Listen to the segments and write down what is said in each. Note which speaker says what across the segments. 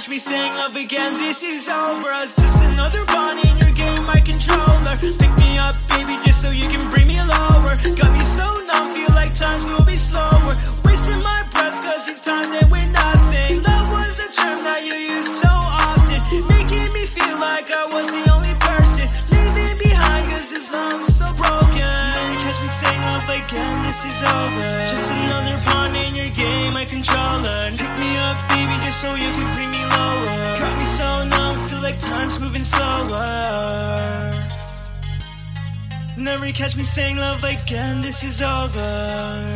Speaker 1: catch me saying love again, this is over. I was just another pawn in your game, my controller. Pick me up, baby, just so you can bring me lower. Got me so numb, feel like time's moving slower. Wasting my breath cause it's time that we're nothing. Love was a term that you used so often, making me feel like I was the only person leaving behind cause this love was so broken. Never catch me saying love again, this is over. Just another pawn in your game, my controller. Pick me up, baby, just so you can bring me lower. Got me so numb, feel like time's moving slower. Never catch me saying love again, this is over.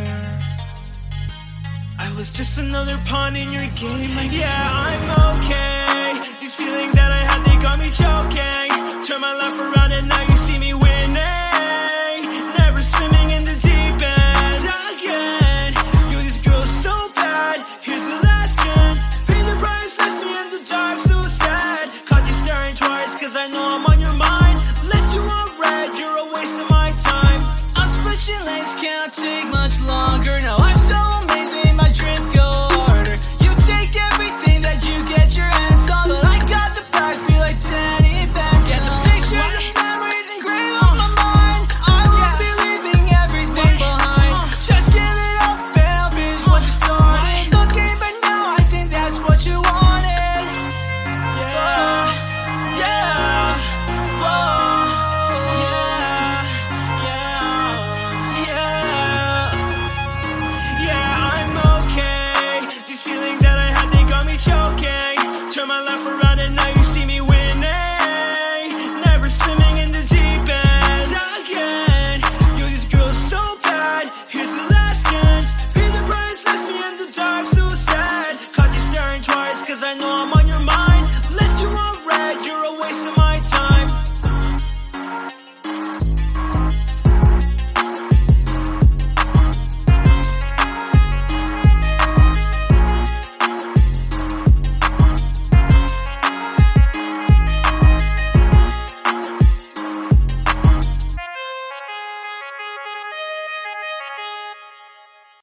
Speaker 1: I was just another pawn in your game, yeah, I'm okay.